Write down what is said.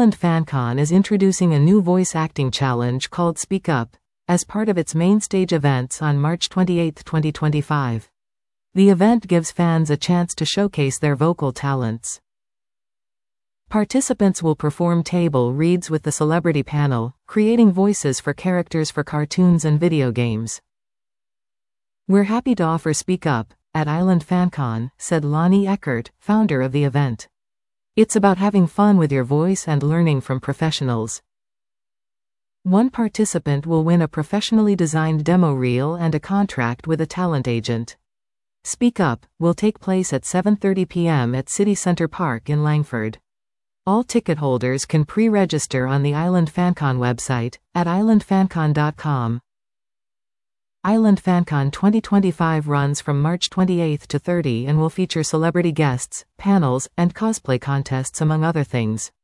Island FanCon is introducing a new voice acting challenge called Speak Up, as part of its main stage events on March 28, 2025. The event gives fans a chance to showcase their vocal talents. Participants will perform table reads with the celebrity panel, creating voices for characters for cartoons and video games. "We're happy to offer Speak Up at Island FanCon," said Lonnie Eckert, founder of the event. "It's about having fun with your voice and learning from professionals." One participant will win a professionally designed demo reel and a contract with a talent agent. Speak Up will take place at 7:30 p.m. at City Center Park in Langford. All ticket holders can pre-register on the Island FanCon website, at islandfancon.com. Island FanCon 2025 runs from March 28 to 30 and will feature celebrity guests, panels, and cosplay contests among other things.